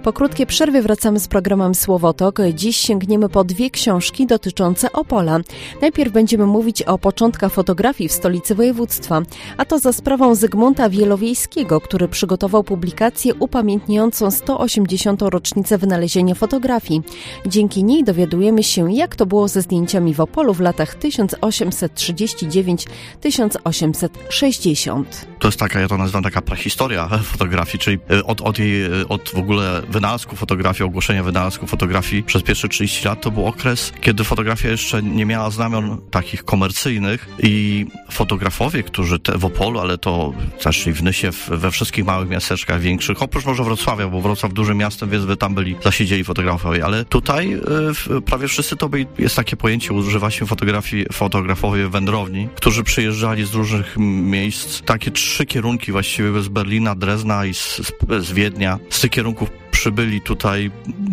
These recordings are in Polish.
Po krótkiej przerwie wracamy z programem Słowotok. Dziś sięgniemy po 2 książki dotyczące Opola. Najpierw będziemy mówić o początkach fotografii w stolicy województwa, a to za sprawą Zygmunta Wielowiejskiego, który przygotował publikację upamiętniającą 180. rocznicę wynalezienia fotografii. Dzięki niej dowiadujemy się, jak to było ze zdjęciami w Opolu w latach 1839-1860. To jest taka, ja to nazywam taka prahistoria fotografii, czyli od w ogóle wynalazku fotografii, ogłoszenia wynalazku fotografii przez pierwsze 30 lat to był okres, kiedy fotografia jeszcze nie miała znamion takich komercyjnych i fotografowie, którzy w Opolu, ale to też i w Nysie, we wszystkich małych miasteczkach większych, oprócz może Wrocławia, bo Wrocław dużym miastem, więc by tam zasiedzieli fotografowie, ale tutaj prawie wszyscy to jest takie pojęcie, używa się fotografowie wędrowni, którzy przyjeżdżali z różnych miejsc, takie 3 kierunki właściwie z Berlina, Drezna i z Wiednia. Z tych kierunków przybyli tutaj,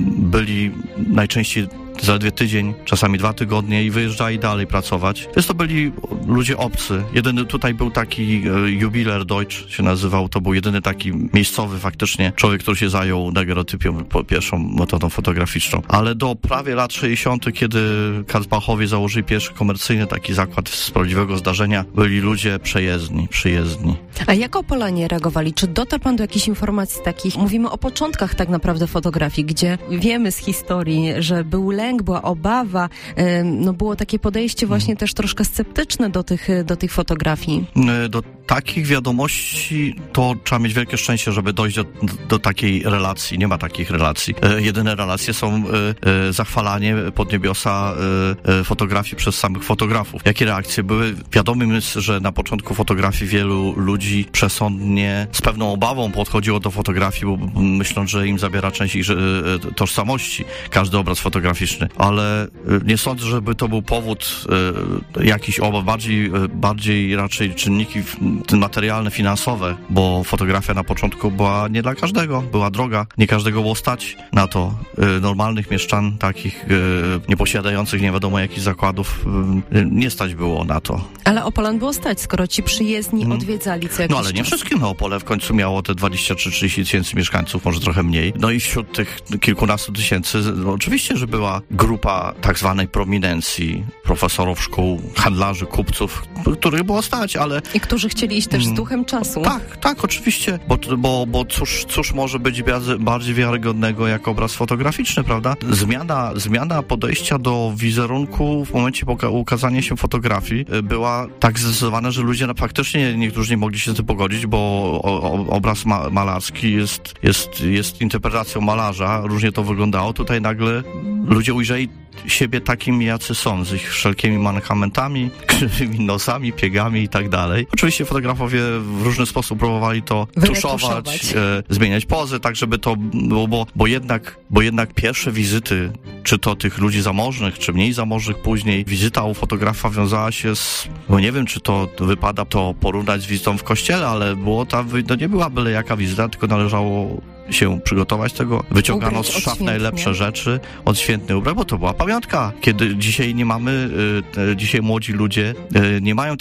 byli najczęściej zaledwie tydzień, czasami 2 tygodnie i wyjeżdżali dalej pracować. Więc to byli ludzie obcy. Jedyny tutaj był taki Jubiler Deutsch się nazywał, to był jedyny taki miejscowy faktycznie człowiek, który się zajął daguerreotypią, pierwszą metodą fotograficzną. Ale do prawie lat 60., kiedy Karsbachowie założyli pierwszy komercyjny taki zakład z prawdziwego zdarzenia, byli ludzie przyjezdni. A jak Opolanie reagowali? Czy dotarł pan do jakichś informacji takich? Mówimy o początkach tak naprawdę fotografii, gdzie wiemy z historii, że był lęk, była obawa, było takie podejście właśnie też troszkę sceptyczne do tych fotografii. Do takich wiadomości to trzeba mieć wielkie szczęście, żeby dojść do takiej relacji. Nie ma takich relacji. Jedyne relacje są zachwalanie pod niebiosa fotografii przez samych fotografów. Jakie reakcje były? Wiadomym jest, że na początku fotografii wielu ludzi przesądnie z pewną obawą podchodziło do fotografii, bo myśląc, że im zabiera część ich tożsamości każdy obraz fotograficzny. Ale nie sądzę, żeby to był powód jakichś obaw, bardziej raczej czynniki materialne, finansowe, bo fotografia na początku była nie dla każdego, była droga, nie każdego było stać na to. Normalnych mieszczan, takich nieposiadających nie wiadomo jakich zakładów, nie stać było na to. Ale Opolan było stać, skoro ci przyjezdni odwiedzali co jakiś ale nie czas. wszystkim Opole w końcu miało te 23-30 tysięcy mieszkańców, może trochę mniej. No i wśród tych kilkunastu tysięcy, oczywiście, że była grupa tak zwanej prominencji, profesorów szkół, handlarzy, kupców, których było stać, ale... I którzy chcieli iść też z duchem czasu. Tak, oczywiście, bo cóż może być bardziej wiarygodnego jak obraz fotograficzny, prawda? Zmiana podejścia do wizerunku w momencie ukazania się fotografii była tak zdecydowana, że ludzie faktycznie niektórzy nie mogli się z tym pogodzić, bo obraz malarski jest interpretacją malarza, różnie to wyglądało. Tutaj nagle ludzie ujrzeli siebie takim, jacy są, z ich wszelkimi mankamentami, krzywymi nosami, piegami i tak dalej. Oczywiście fotografowie w różny sposób próbowali to tuszować, zmieniać pozy, tak żeby to było, bo jednak pierwsze wizyty, czy to tych ludzi zamożnych, czy mniej zamożnych później, wizyta u fotografa wiązała się nie wiem, czy to wypada to porównać z wizytą w kościele, ale nie była byle jaka wizyta, tylko należało się przygotować tego, wyciągano z szaf najlepsze rzeczy, odświętny ubrać, bo to była pamiątka. Kiedy dzisiaj nie mamy, dzisiaj młodzi ludzie nie mają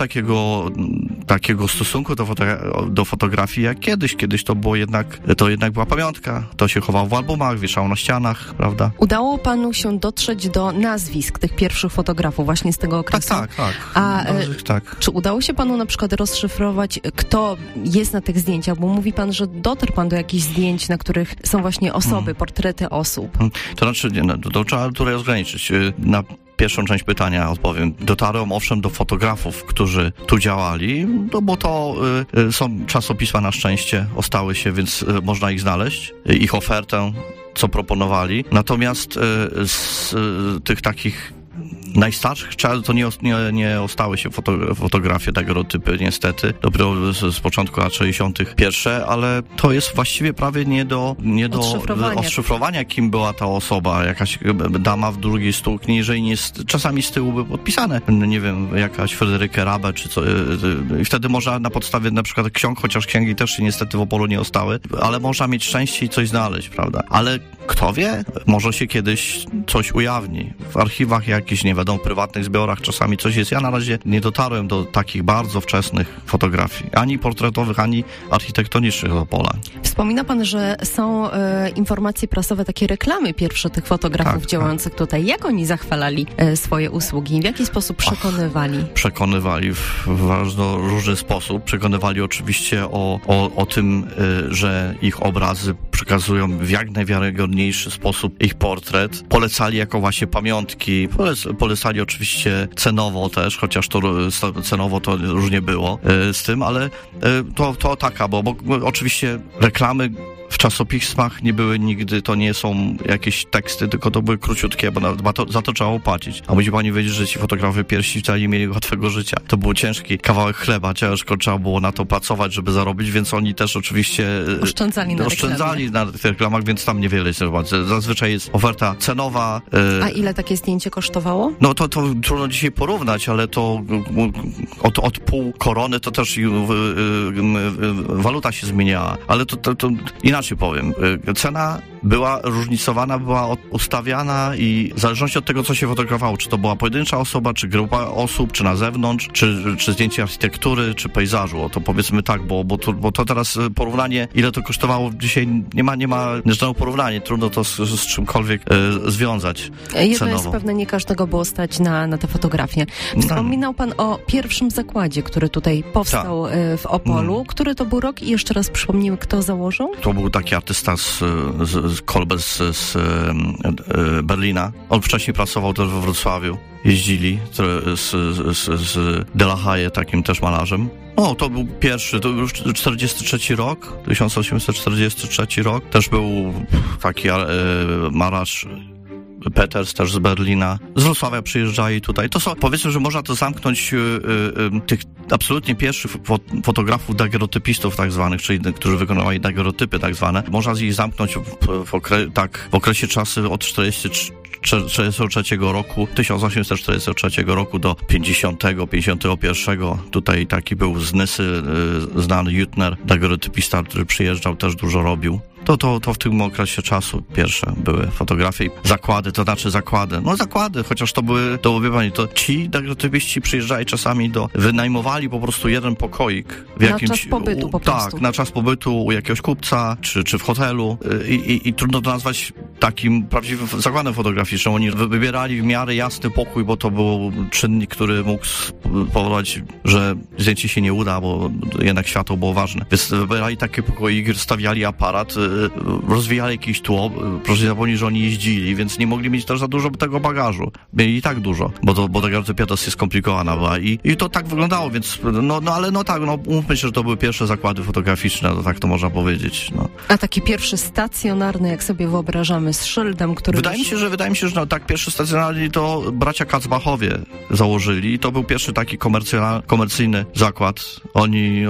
takiego stosunku do fotografii jak kiedyś. Kiedyś to jednak była pamiątka. To się chowało w albumach, wieszało na ścianach, prawda? Udało panu się dotrzeć do nazwisk tych pierwszych fotografów właśnie z tego okresu? Tak. Czy udało się panu na przykład rozszyfrować, kto jest na tych zdjęciach? Bo mówi pan, że dotarł pan do jakichś zdjęć, na których są właśnie osoby, portrety osób. To znaczy, to trzeba tutaj rozgraniczyć. Na pierwszą część pytania odpowiem. Dotarłem owszem do fotografów, którzy tu działali, bo to są czasopisma na szczęście, ostały się, więc można ich znaleźć, ich ofertę, co proponowali. Natomiast z tych takich najstarszych to nie ostały się fotografie, daguerreotypy niestety, dopiero z początku lat 60. pierwsze, ale to jest właściwie prawie nie do odszyfrowania, kim była ta osoba, jakaś dama w drugiej stukni, jeżeli nie jest, czasami z tyłu by podpisane, nie wiem, jakaś Fryderyke Rabe, czy co, i wtedy można na podstawie na przykład ksiąg, chociaż księgi też się niestety w Opolu nie ostały, ale można mieć szczęście i coś znaleźć, prawda? Ale kto wie, może się kiedyś coś ujawni. W archiwach jakichś, nie wiadomo, prywatnych zbiorach czasami coś jest. Ja na razie nie dotarłem do takich bardzo wczesnych fotografii, ani portretowych, ani architektonicznych Opola. Wspomina pan, że są informacje prasowe, takie reklamy pierwsze tych fotografów działających tutaj. Jak oni zachwalali swoje usługi? W jaki sposób przekonywali? Przekonywali w bardzo różny sposób. Przekonywali oczywiście o tym, że ich obrazy przekazują w jak najwiarygodniejszy sposób ich portret. Polecali jako właśnie pamiątki. Polecali oczywiście cenowo też, chociaż to cenowo to różnie było z tym, ale to taka, bo oczywiście reklamy w czasopismach nie były nigdy, to nie są jakieś teksty, tylko to były króciutkie, bo za to trzeba opłacić. A musi pani wiedzieć, że ci fotografowie pierwsi wcale nie mieli łatwego życia. To był ciężki kawałek chleba, ciężko trzeba było na to pracować, żeby zarobić, więc oni też oczywiście oszczędzali na tych reklamach, więc tam niewiele jest. Zazwyczaj jest oferta cenowa. A ile takie zdjęcie kosztowało? No to trudno dzisiaj porównać, ale to od pół korony to też waluta się zmieniała, ale to inaczej powiem. Cena była różnicowana, była ustawiana i w zależności od tego, co się fotografowało, czy to była pojedyncza osoba, czy grupa osób, czy na zewnątrz, czy zdjęcie architektury, czy pejzażu. To powiedzmy tak, bo to teraz porównanie, ile to kosztowało dzisiaj, nie ma żadnego porównania, trudno to z czymkolwiek związać Jedno cenowo. jest pewne, nie każdego było stać na te fotografie. Wspominał pan o pierwszym zakładzie, który tutaj powstał w Opolu. Który to był rok i jeszcze raz przypomnijmy, kto założył? To był taki artysta z Kolbe z Berlina. On wcześniej pracował też we Wrocławiu. Jeździli z De La Haye, takim też malarzem. To był pierwszy, to już 43 rok, 1843 rok. Też był taki malarz Peters też z Berlina. Z Wrocławia przyjeżdżali tutaj. To są, powiedzmy, że można to zamknąć tych absolutnie pierwszych fotografów dagerotypistów tak zwanych, czyli którzy wykonywali dagerotypy tak zwane. Można ich zamknąć w okresie czasu od 1943 roku, 1843 roku do 51. Tutaj taki był z Nysy znany Jutner, dagerotypista, który przyjeżdżał, też dużo robił. To w tym okresie czasu pierwsze były fotografie. Zakłady, chociaż to wie pani, to ci dagerotypiści przyjeżdżali czasami wynajmowali po prostu jeden pokoik. Na czas pobytu po prostu. Tak, na czas pobytu u jakiegoś kupca, czy w hotelu i trudno to nazwać takim prawdziwym zakładem fotograficznym. Oni wybierali w miarę jasny pokój, bo to był czynnik, który mógł spowodować, że zdjęcie się nie uda, bo jednak światło było ważne. Więc wybierali takie pokoiki, stawiali aparat, rozwijali jakieś tło. Proszę nie zapomnieć, że oni jeździli, więc nie mogli mieć też za dużo tego bagażu. Mieli i tak dużo, bo dagerotypia dosyć skomplikowana była i to tak wyglądało, więc umówmy się, że to były pierwsze zakłady fotograficzne, tak to można powiedzieć. A taki pierwszy stacjonarny, jak sobie wyobrażamy, z szyldem, który... Wydaje mi się, że tak pierwszy stacjonarny to bracia Kacbachowie założyli. To był pierwszy taki komercyjny zakład. Oni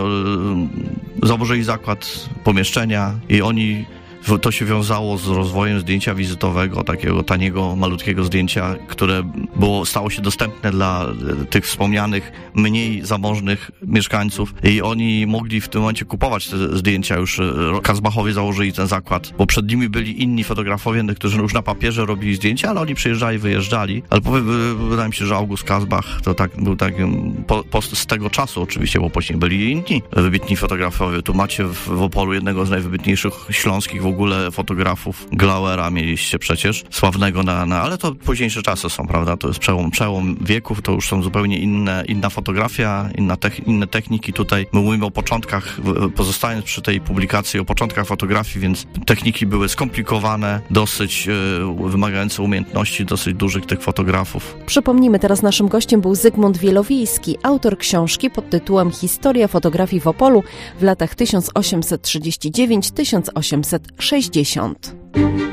założyli zakład pomieszczenia i to się wiązało z rozwojem zdjęcia wizytowego, takiego taniego, malutkiego zdjęcia, które stało się dostępne dla tych wspomnianych, mniej zamożnych mieszkańców i oni mogli w tym momencie kupować te zdjęcia. Już Kacbachowie założyli ten zakład, bo przed nimi byli inni fotografowie, którzy już na papierze robili zdjęcia, ale oni przyjeżdżali, wyjeżdżali. Ale wydaje mi się, że August Kacbach to był takim z tego czasu oczywiście, bo później byli inni wybitni fotografowie. Tu macie w Opolu jednego z najwybitniejszych śląskich w ogóle fotografów. Glauera mieliście przecież, sławnego ale to późniejsze czasy są, prawda? To jest przełom wieków, to już są zupełnie inna fotografia, inne techniki. Tutaj my mówimy o początkach, pozostając przy tej publikacji, o początkach fotografii, więc techniki były skomplikowane, dosyć wymagające umiejętności dosyć dużych tych fotografów. Przypomnijmy, teraz naszym gościem był Zygmunt Wielowiejski, autor książki pod tytułem Historia fotografii w Opolu w latach 1839-1860.